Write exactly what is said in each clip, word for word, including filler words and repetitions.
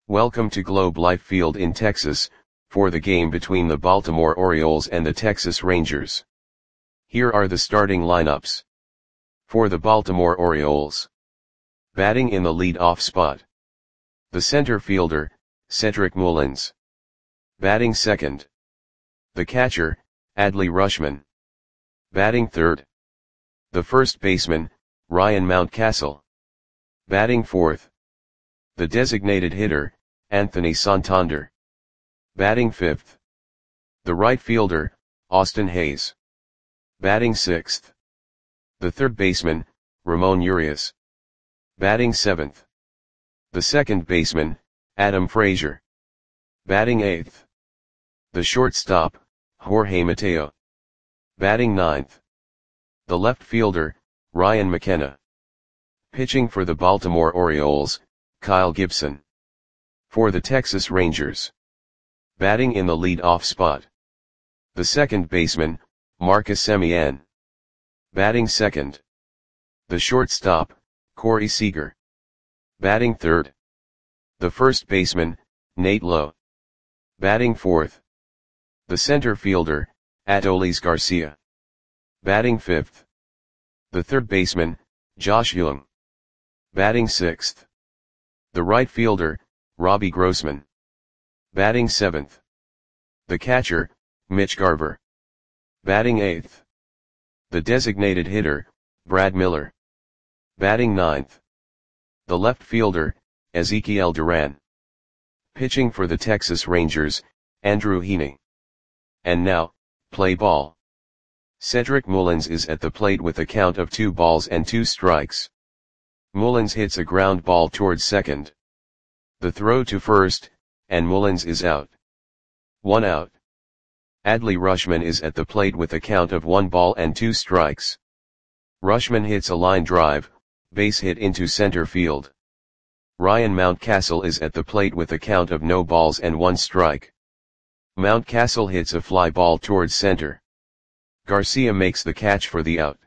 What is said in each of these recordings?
Welcome to Globe Life Field in Texas, for the game between the Baltimore Orioles and the Texas Rangers. Here are the starting lineups. For the Baltimore Orioles. Batting in the lead-off spot. The center fielder, Cedric Mullins. Batting second. The catcher, Adley Rutschman. Batting third. The first baseman, Ryan Mountcastle. Batting fourth. The designated hitter, Anthony Santander. Batting fifth. The right fielder, Austin Hays. Batting sixth. The third baseman, Ramon Urias. Batting seventh. The second baseman, Adam Frazier. Batting eighth. The shortstop, Jorge Mateo. Batting ninth. The left fielder, Ryan McKenna. Pitching for the Baltimore Orioles, Kyle Gibson. For the Texas Rangers. Batting in the lead-off spot. The second baseman, Marcus Semien. Batting second. The shortstop, Corey Seager. Batting third. The first baseman, Nate Lowe. Batting fourth. The center fielder, Adolis Garcia. Batting fifth. The third baseman, Josh Jung. Batting sixth. The right fielder, Robbie Grossman. Batting seventh. The catcher, Mitch Garver. Batting eighth. The designated hitter, Brad Miller. Batting ninth. The left fielder, Ezekiel Duran. Pitching for the Texas Rangers, Andrew Heaney. And now, play ball. Cedric Mullins is at the plate with a count of two balls and two strikes. Mullins hits a ground ball towards second. The throw to first, and Mullins is out. One out. Adley Rutschman is at the plate with a count of one ball and two strikes. Rutschman hits a line drive, base hit into center field. Ryan Mountcastle is at the plate with a count of no balls and one strike. Mountcastle hits a fly ball towards center. Garcia makes the catch for the out.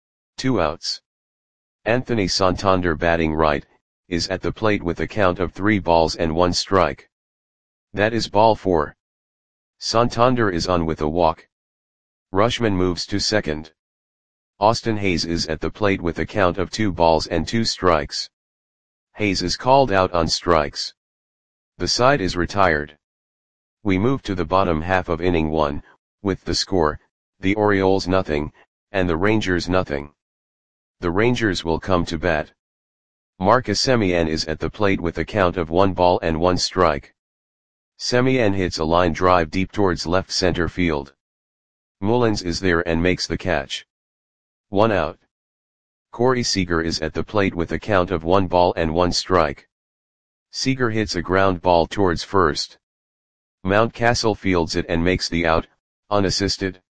Two outs. Anthony Santander, batting right, is at the plate with a count of three balls and one strike. That is ball four. Santander is on with a walk. Rutschman moves to second. Austin Hays is at the plate with a count of two balls and two strikes. Hays is called out on strikes. The side is retired. We move to the bottom half of inning one, with the score, the Orioles nothing, and the Rangers nothing. The Rangers will come to bat. Marcus Semien is at the plate with a count of one ball and one strike. Semien hits a line drive deep towards left center field. Mullins is there and makes the catch. One out. Corey Seager is at the plate with a count of one ball and one strike. Seager hits a ground ball towards first. Mountcastle fields it and makes the out, unassisted.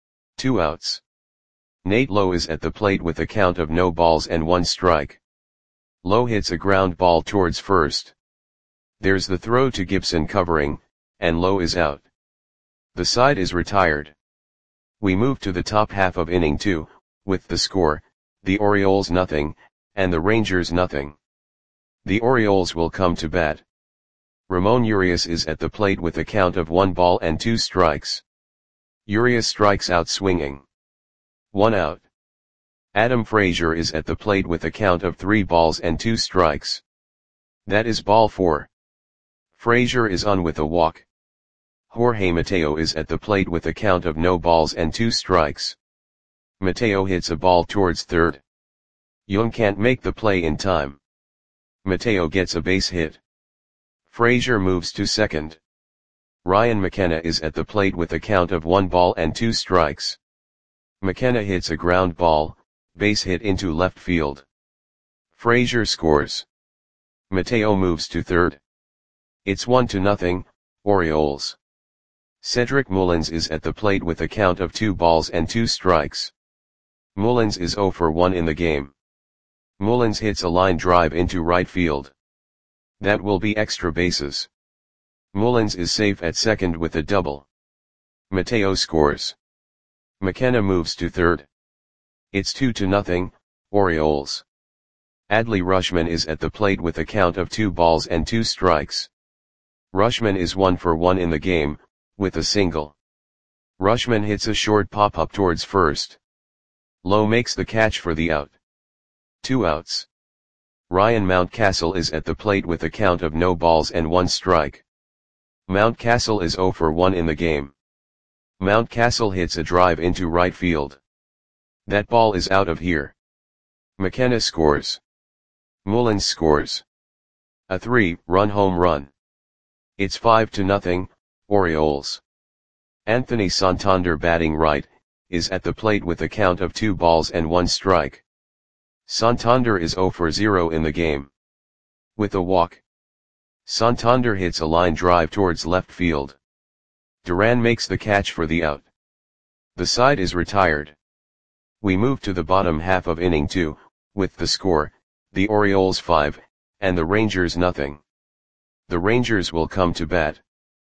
Two outs. Nate Lowe is at the plate with a count of no balls and one strike. Lowe hits a ground ball towards first. There's the throw to Gibson covering, and Lowe is out. The side is retired. We move to the top half of inning two, with the score, the Orioles nothing, and the Rangers nothing. The Orioles will come to bat. Ramon Urias is at the plate with a count of one ball and two strikes. Urias strikes out swinging. One out. Adam Frazier is at the plate with a count of three balls and two strikes. That is ball four. Frazier is on with a walk. Jorge Mateo is at the plate with a count of no balls and two strikes. Mateo hits a ball towards third. Jung can't make the play in time. Mateo gets a base hit. Frazier moves to second. Ryan McKenna is at the plate with a count of one ball and two strikes. McKenna hits a ground ball, base hit into left field. Frazier scores. Mateo moves to third. It's one to nothing, Orioles. Cedric Mullins is at the plate with a count of two balls and two strikes. Mullins is zero for one in the game. Mullins hits a line drive into right field. That will be extra bases. Mullins is safe at second with a double. Mateo scores. McKenna moves to third. It's two to nothing, Orioles. Adley Rutschman is at the plate with a count of two balls and two strikes. Rutschman is one for one in the game, with a single. Rutschman hits a short pop-up towards first. Lowe makes the catch for the out. Two outs. Ryan Mountcastle is at the plate with a count of no balls and one strike. Mountcastle is zero for one in the game. Mountcastle hits a drive into right field. That ball is out of here. McKenna scores. Mullins scores. A three-run home run. It's five to nothing, Orioles. Anthony Santander, batting right, is at the plate with a count of two balls and one strike. Santander is zero for zero in the game. With a walk, Santander hits a line drive towards left field. Duran makes the catch for the out. The side is retired. We move to the bottom half of inning two, with the score, the Orioles five, and the Rangers nothing. The Rangers will come to bat.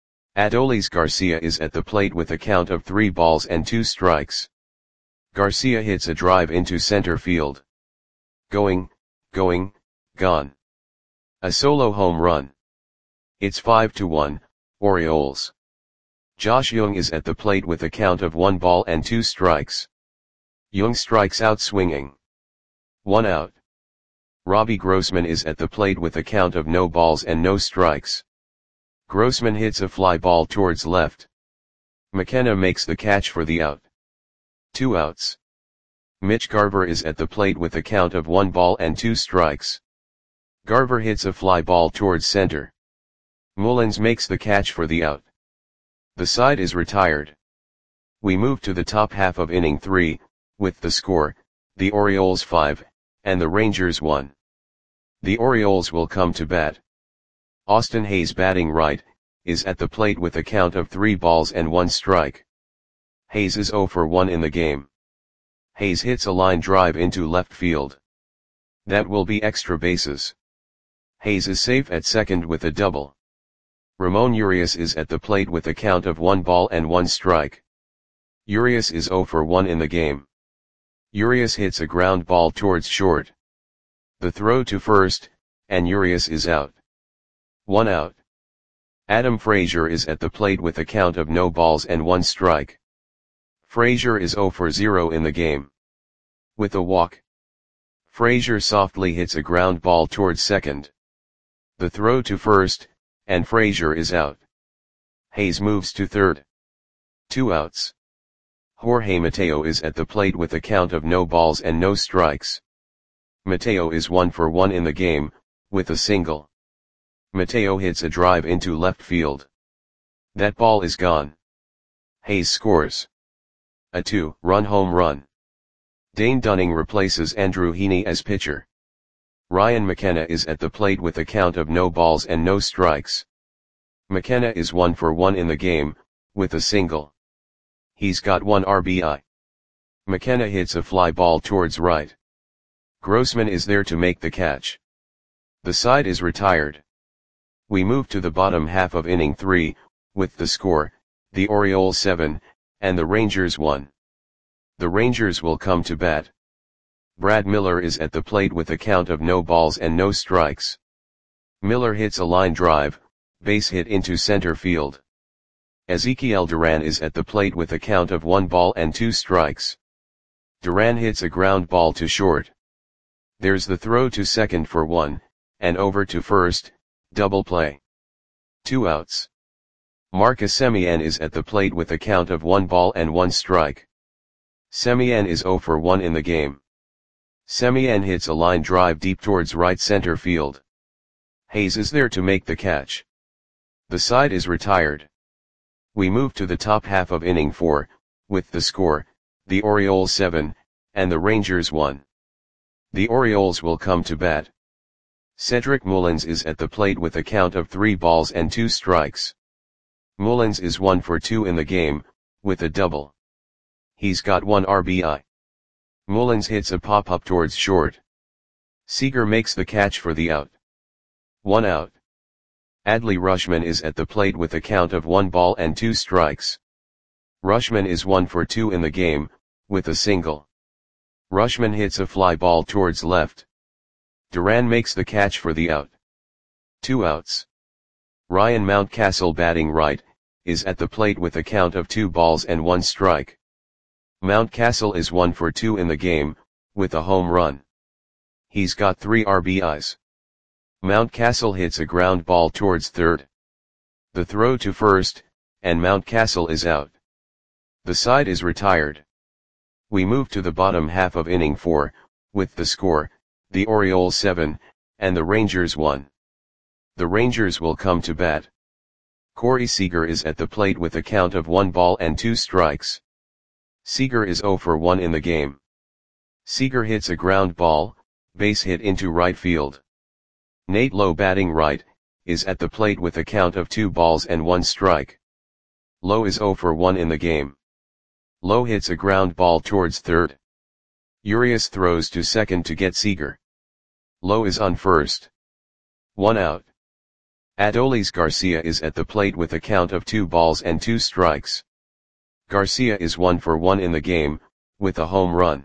Adolis Garcia is at the plate with a count of three balls and two strikes. Garcia hits a drive into center field. Going, going, gone. A solo home run. It's five to one, Orioles. Josh Jung is at the plate with a count of one ball and two strikes. Jung strikes out swinging. One out. Robbie Grossman is at the plate with a count of no balls and no strikes. Grossman hits a fly ball towards left. McKenna makes the catch for the out. Two outs. Mitch Garver is at the plate with a count of one ball and two strikes. Garver hits a fly ball towards center. Mullins makes the catch for the out. The side is retired. We move to the top half of inning three, with the score, the Orioles five, and the Rangers one. The Orioles will come to bat. Austin Hayes, batting right, is at the plate with a count of three balls and one strike. Hayes is zero for one in the game. Hayes hits a line drive into left field. That will be extra bases. Hayes is safe at second with a double. Ramon Urias is at the plate with a count of one ball and one strike. Urias is zero for one in the game. Urias hits a ground ball towards short. The throw to first, and Urias is out. One out. Adam Frazier is at the plate with a count of no balls and one strike. Frazier is zero for zero in the game. With a walk, Frazier softly hits a ground ball towards second. The throw to first, and Frazier is out. Hayes moves to third. Two outs. Jorge Mateo is at the plate with a count of no balls and no strikes. Mateo is one for one in the game, with a single. Mateo hits a drive into left field. That ball is gone. Hayes scores. A two-run home run. Dane Dunning replaces Andrew Heaney as pitcher. Ryan McKenna is at the plate with a count of no balls and no strikes. McKenna is one for one in the game, with a single. He's got one R B I. McKenna hits a fly ball towards right. Grossman is there to make the catch. The side is retired. We move to the bottom half of inning three, with the score, the Orioles seven, and the Rangers one. The Rangers will come to bat. Brad Miller is at the plate with a count of no balls and no strikes. Miller hits a line drive, base hit into center field. Ezekiel Duran is at the plate with a count of one ball and two strikes. Duran hits a ground ball to short. There's the throw to second for one, and over to first, double play. Two outs. Marcus Semien is at the plate with a count of one ball and one strike. Semien is zero for one in the game. Semien hits a line drive deep towards right center field. Hayes is there to make the catch. The side is retired. We move to the top half of inning four, with the score, the Orioles seven, and the Rangers one. The Orioles will come to bat. Cedric Mullins is at the plate with a count of three balls and two strikes. Mullins is one for two in the game, with a double. He's got one R B I. Mullins hits a pop-up towards short. Seager makes the catch for the out. One out. Adley Rutschman is at the plate with a count of one ball and two strikes. Rutschman is one for two in the game, with a single. Rutschman hits a fly ball towards left. Duran makes the catch for the out. Two outs. Ryan Mountcastle batting right, is at the plate with a count of two balls and one strike. Mountcastle is one for two in the game, with a home run. He's got three R B Is. Mountcastle hits a ground ball towards third. The throw to first, and Mountcastle is out. The side is retired. We move to the bottom half of inning four, with the score, the Orioles seven, and the Rangers one. The Rangers will come to bat. Corey Seager is at the plate with a count of one ball and two strikes. Seager is zero for one in the game. Seager hits a ground ball, base hit into right field. Nate Lowe batting right, is at the plate with a count of two balls and one strike. Lowe is zero for one in the game. Lowe hits a ground ball towards third. Urias throws to second to get Seager. Lowe is on first. One out. Adolis Garcia is at the plate with a count of two balls and two strikes. Garcia is one for one in the game, with a home run.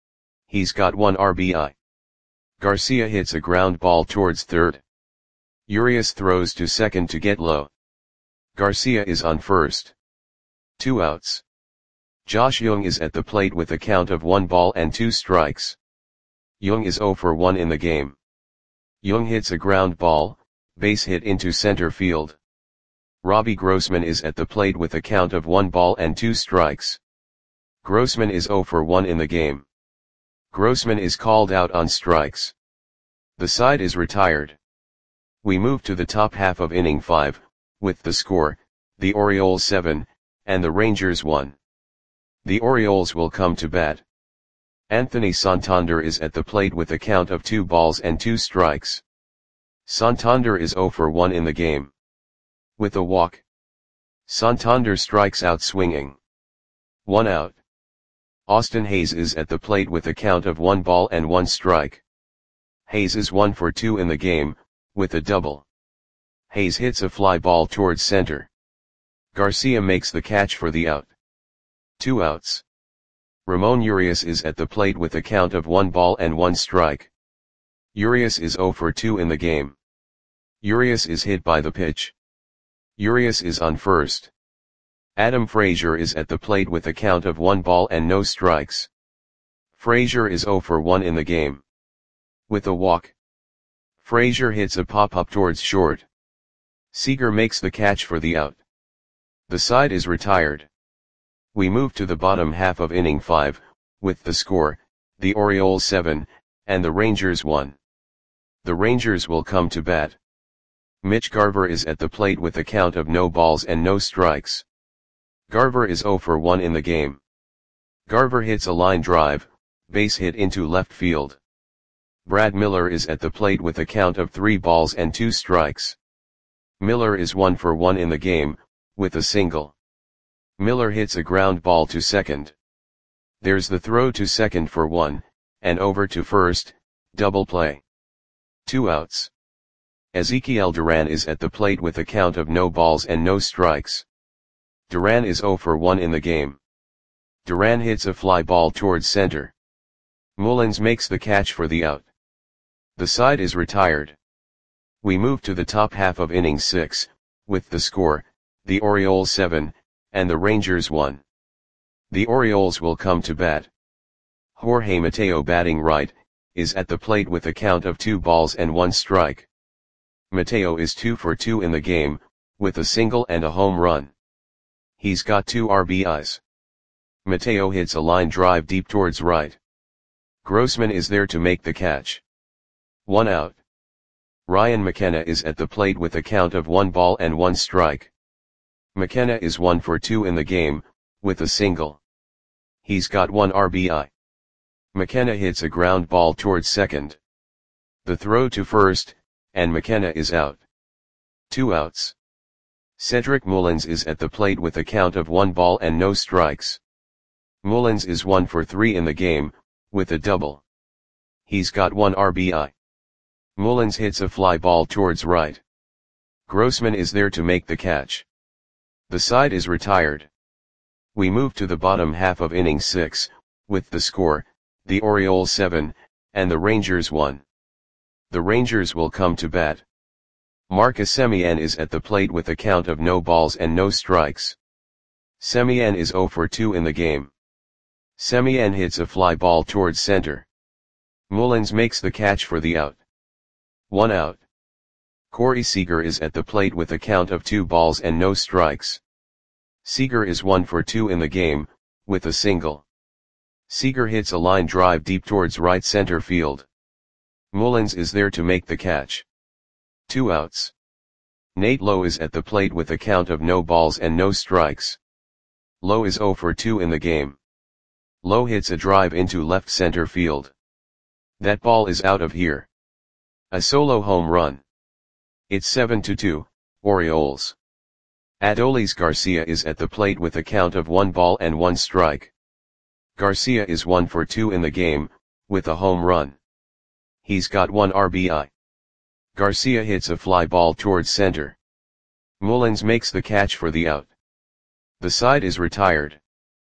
He's got one R B I. Garcia hits a ground ball towards third. Urias throws to second to get Lowe. Garcia is on first. Two outs. Josh Jung is at the plate with a count of one ball and two strikes. Jung is zero for one in the game. Jung hits a ground ball, base hit into center field. Robbie Grossman is at the plate with a count of one ball and two strikes. Grossman is zero for one in the game. Grossman is called out on strikes. The side is retired. We move to the top half of inning five, with the score, the Orioles seven, and the Rangers one. The Orioles will come to bat. Anthony Santander is at the plate with a count of two balls and two strikes. Santander is zero for one in the game. With a walk. Santander strikes out swinging. One out. Austin Hayes is at the plate with a count of one ball and one strike. Hayes is one for two in the game, with a double. Hayes hits a fly ball towards center. Garcia makes the catch for the out. Two outs. Ramon Urias is at the plate with a count of one ball and one strike. Urias is zero for two in the game. Urias is hit by the pitch. Urias is on first. Adam Frazier is at the plate with a count of one ball and no strikes. Frazier is zero for one in the game. With a walk. Frazier hits a pop-up towards short. Seager makes the catch for the out. The side is retired. We move to the bottom half of inning five, with the score, the Orioles seven, and the Rangers one. The Rangers will come to bat. Mitch Garver is at the plate with a count of no balls and no strikes. Garver is zero for one in the game. Garver hits a line drive, base hit into left field. Brad Miller is at the plate with a count of three balls and two strikes. Miller is one for one in the game, with a single. Miller hits a ground ball to second. There's the throw to second for one, and over to first, double play. Two outs. Ezekiel Duran is at the plate with a count of no balls and no strikes. Duran is zero for one in the game. Duran hits a fly ball towards center. Mullins makes the catch for the out. The side is retired. We move to the top half of inning six, with the score, the Orioles seven, and the Rangers one. The Orioles will come to bat. Jorge Mateo batting right, is at the plate with a count of two balls and one strike. Mateo is two for two in the game, with a single and a home run. He's got two R B Is. Mateo hits a line drive deep towards right. Grossman is there to make the catch. One out. Ryan McKenna is at the plate with a count of one ball and one strike. McKenna is one for two in the game, with a single. He's got one R B I. McKenna hits a ground ball towards second. The throw to first, and McKenna is out. Two outs. Cedric Mullins is at the plate with a count of one ball and no strikes. Mullins is one for three in the game, with a double. He's got one R B I. Mullins hits a fly ball towards right. Grossman is there to make the catch. The side is retired. We move to the bottom half of inning six, with the score, the Orioles seven, and the Rangers one. The Rangers will come to bat. Marcus Semien is at the plate with a count of no balls and no strikes. Semien is zero for two in the game. Semien hits a fly ball towards center. Mullins makes the catch for the out. One out. Corey Seager is at the plate with a count of two balls and no strikes. Seager is one for two in the game, with a single. Seager hits a line drive deep towards right center field. Mullins is there to make the catch. Two outs. Nate Lowe is at the plate with a count of no balls and no strikes. Lowe is zero for two in the game. Lowe hits a drive into left center field. That ball is out of here. A solo home run. It's seven to two, Orioles. Adolis Garcia is at the plate with a count of one ball and one strike. Garcia is one for two in the game, with a home run. He's got one R B I. Garcia hits a fly ball towards center. Mullins makes the catch for the out. The side is retired.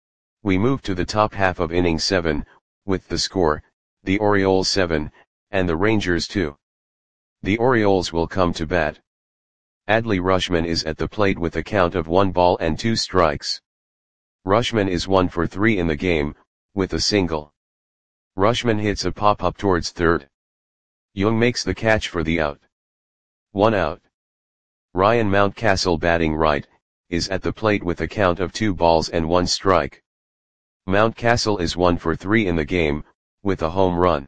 We move to the top half of inning seven, with the score, the Orioles seven, and the Rangers two. The Orioles will come to bat. Adley Rutschman is at the plate with a count of one ball and two strikes. Rutschman is one for three in the game, with a single. Rutschman hits a pop-up towards third. Young makes the catch for the out. One out. Ryan Mountcastle, batting right, is at the plate with a count of two balls and one strike. Mountcastle is one for three in the game, with a home run.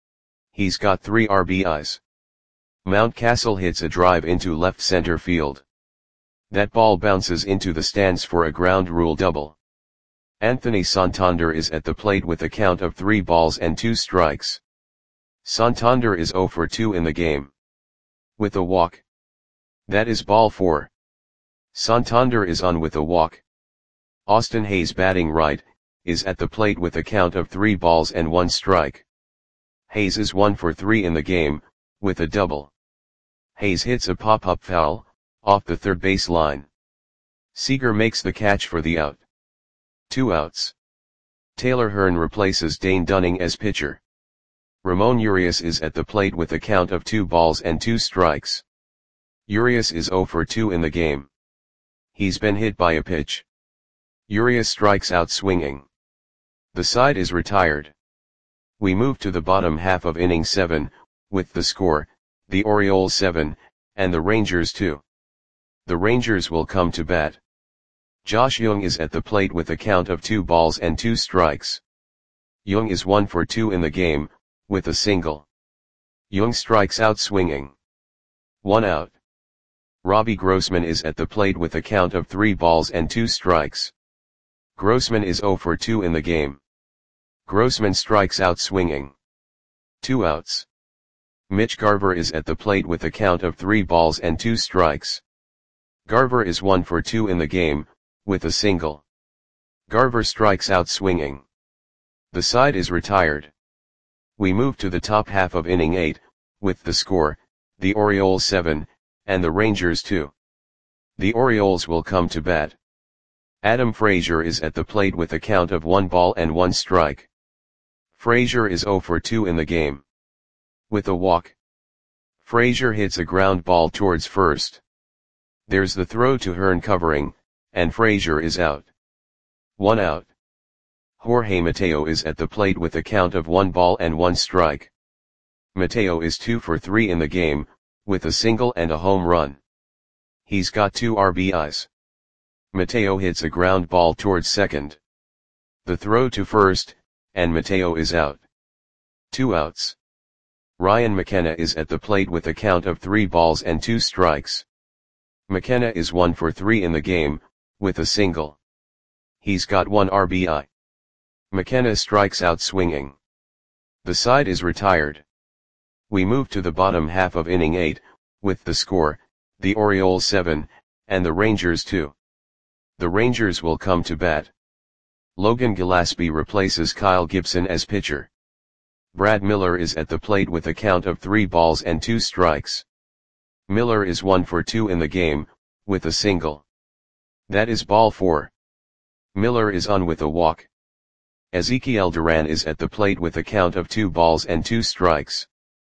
He's got three R B Is. Mountcastle hits a drive into left center field. That ball bounces into the stands for a ground rule double. Anthony Santander is at the plate with a count of three balls and two strikes. Santander is zero for two in the game. With a walk. That is ball four. Santander is on with a walk. Austin Hayes, batting right, is at the plate with a count of three balls and one strike. Hayes is one for three in the game, with a double. Hayes hits a pop-up foul, off the third base line. Seager makes the catch for the out. Two outs. Taylor Hearn replaces Dane Dunning as pitcher. Ramon Urias is at the plate with a count of two balls and two strikes. Urias is zero for two in the game. He's been hit by a pitch. Urias strikes out swinging. The side is retired. We move to the bottom half of inning seven, with the score, the Orioles seven, and the Rangers two. The Rangers will come to bat. Josh Young is at the plate with a count of two balls and two strikes. Young is one for two in the game, with a single. Young strikes out swinging. One out. Robbie Grossman is at the plate with a count of three balls and two strikes. Grossman is zero for two in the game. Grossman strikes out swinging. Two outs. Mitch Garver is at the plate with a count of three balls and two strikes. Garver is one for two in the game, with a single. Garver strikes out swinging. The side is retired. We move to the top half of inning eight, with the score, the Orioles seven, and the Rangers two. The Orioles will come to bat. Adam Frazier is at the plate with a count of one ball and one strike. Frazier is zero for two in the game. With a walk. Frazier hits a ground ball towards first. There's the throw to Hearn covering, and Frazier is out. One out. Jorge Mateo is at the plate with a count of one ball and one strike. Mateo is two for three in the game, with a single and a home run. He's got two R B Is. Mateo hits a ground ball towards second. The throw to first, and Mateo is out. Two outs. Ryan McKenna is at the plate with a count of three balls and two strikes. McKenna is one for three in the game, with a single. He's got one R B I. McKenna strikes out swinging. The side is retired. We move to the bottom half of inning eight, with the score, the Orioles seven, and the Rangers two. The Rangers will come to bat. Logan Gillespie replaces Kyle Gibson as pitcher. Brad Miller is at the plate with a count of three balls and two strikes. Miller is one for two in the game, with a single. That is ball four. Miller is on with a walk. Ezekiel Duran is at the plate with a count of two balls and two strikes.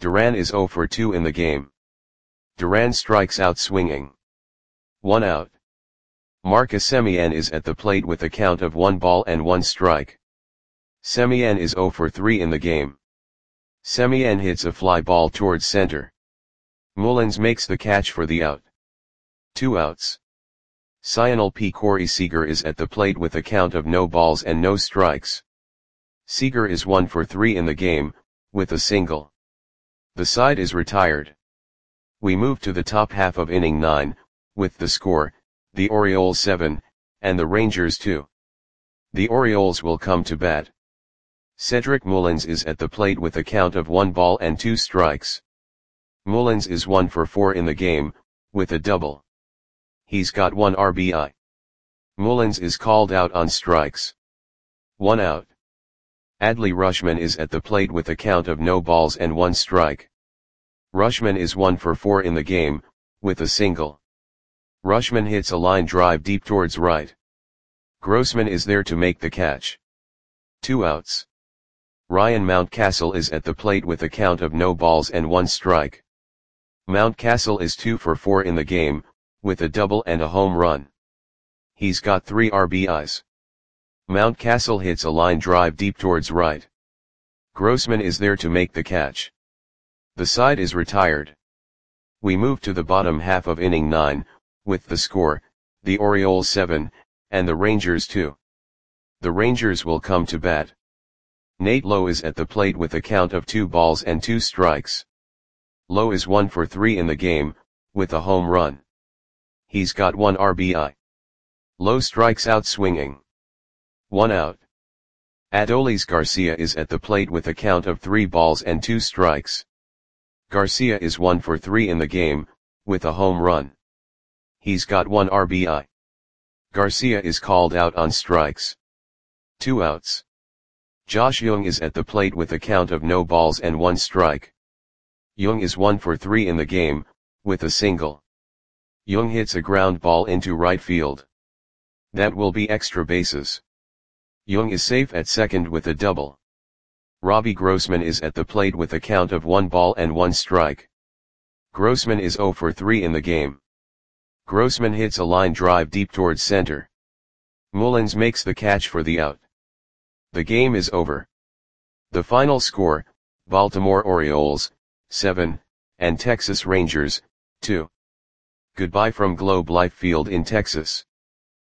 Duran is zero for two in the game. Duran strikes out swinging. One out. Marcus Semien is at the plate with a count of one ball and one strike. Semien is zero for three in the game. Semien hits a fly ball towards center. Mullins makes the catch for the out. Two outs. Sionel P. Corey Seager is at the plate with a count of no balls and no strikes. Seager is one for three in the game, with a single. The side is retired. We move to the top half of inning nine, with the score, the Orioles seven, and the Rangers two. The Orioles will come to bat. Cedric Mullins is at the plate with a count of one ball and two strikes. Mullins is one for four in the game, with a double. He's got one R B I. Mullins is called out on strikes. One out. Adley Rutschman is at the plate with a count of no balls and one strike. Rutschman is one for four in the game, with a single. Rutschman hits a line drive deep towards right. Grossman is there to make the catch. Two outs. Ryan Mountcastle is at the plate with a count of no balls and one strike. Mountcastle is two for four in the game, with a double and a home run. He's got three R B Is. Mountcastle hits a line drive deep towards right. Grossman is there to make the catch. The side is retired. We move to the bottom half of inning nine, with the score, the Orioles seven, and the Rangers two. The Rangers will come to bat. Nate Lowe is at the plate with a count of two balls and two strikes. Lowe is one for three in the game, with a home run. He's got one R B I. Lowe strikes out swinging. One out. Adolis Garcia is at the plate with a count of three balls and two strikes. Garcia is one for three in the game, with a home run. He's got one R B I. Garcia is called out on strikes. Two outs. Josh Jung is at the plate with a count of no balls and one strike. Jung is one for three in the game, with a single. Jung hits a ground ball into right field. That will be extra bases. Jung is safe at second with a double. Robbie Grossman is at the plate with a count of one ball and one strike. Grossman is zero for three in the game. Grossman hits a line drive deep towards center. Mullins makes the catch for the out. The game is over. The final score, Baltimore Orioles, seven, and Texas Rangers, two. Goodbye from Globe Life Field in Texas.